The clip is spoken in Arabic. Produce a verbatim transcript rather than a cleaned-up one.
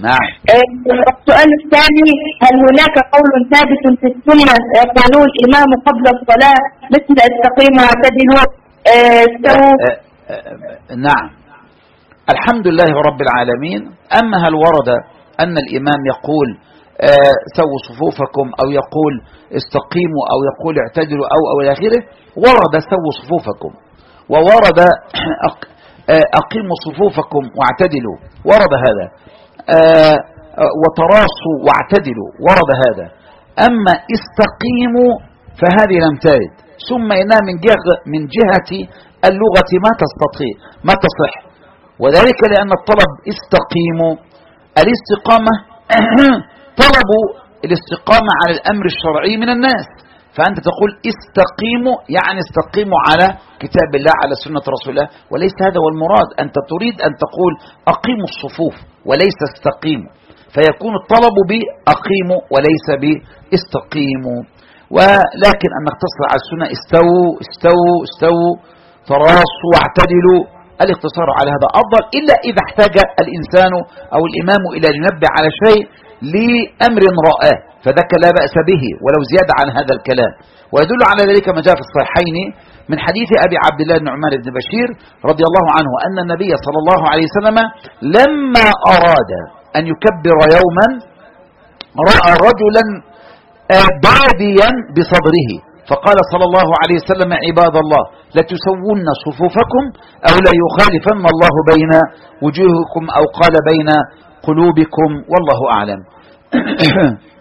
نعم. السؤال الثاني: هل هناك قول ثابت في السنة يقولون الإمام قبل الصلاة مثل استقيموا واعتدلوا استووا؟ نعم، الحمد لله رب العالمين. أما هل ورد أن الإمام يقول آه سووا صفوفكم، أو يقول استقيموا، أو يقول اعتدلوا، أو أو إلى آخره؟ ورد سووا صفوفكم، وورد أقيموا صفوفكم واعتدلوا، ورد هذا. آه وتراصوا واعتدلوا، ورد هذا. أما استقيموا فهذه لم ترد، ثم إنها من جهة من جهة اللغة ما تستطيع ما تصح، وذلك لأن الطلب استقيموا، الاستقامة طلبوا الاستقامة على الأمر الشرعي من الناس، فأنت تقول استقيموا يعني استقيموا على كتاب الله على سنة رسول الله، وليس هذا هو المراد. أنت تريد أن تقول أقيموا الصفوف وليس استقيموا، فيكون الطلب بأقيموا وليس باستقيموا. ولكن أنك تصل على السنة استووا استووا استووا تراصوا واعتدلوا، الاقتصار على هذا أفضل، إلا إذا احتاج الإنسان أو الإمام إلى أن ينبه على شيء لأمر رآه، فذاك لا بأس به ولو زيادة عن هذا الكلام. ويدل على ذلك ما جاء في الصحيحين من حديث أبي عبد الله النعمان بن بشير رضي الله عنه أن النبي صلى الله عليه وسلم لما أراد أن يكبر يوما رأى رجلا باديا بصدره، فقال صلى الله عليه وسلم: عباد الله لتسون صفوفكم أو لا يخالفن الله بين وجوهكم، أو قال بين قلوبكم، والله أعلم.